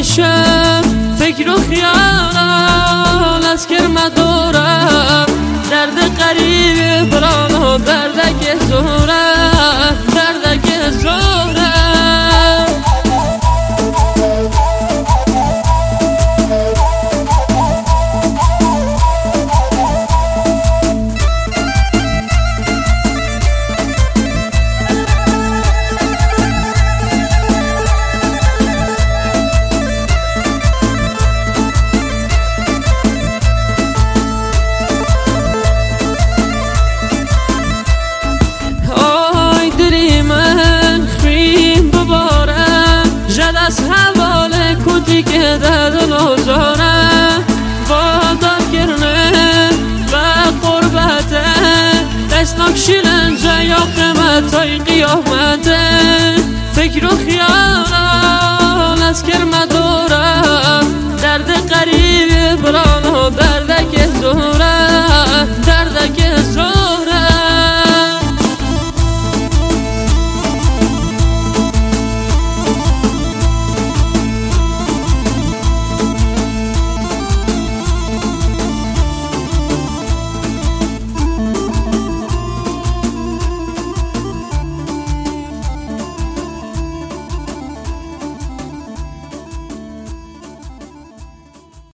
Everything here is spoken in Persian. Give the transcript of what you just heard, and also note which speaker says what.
Speaker 1: شب فکر و خیال از کرمه دارم، درد قریب بران و دردک زورم، دردک زورم. از حواله کودی که داد نوزاره وادار کرنه و قربته دستناک شیرنجه یا قیمتای قیامته. فکر و خیال از کرمه دارم، درد قریب بران و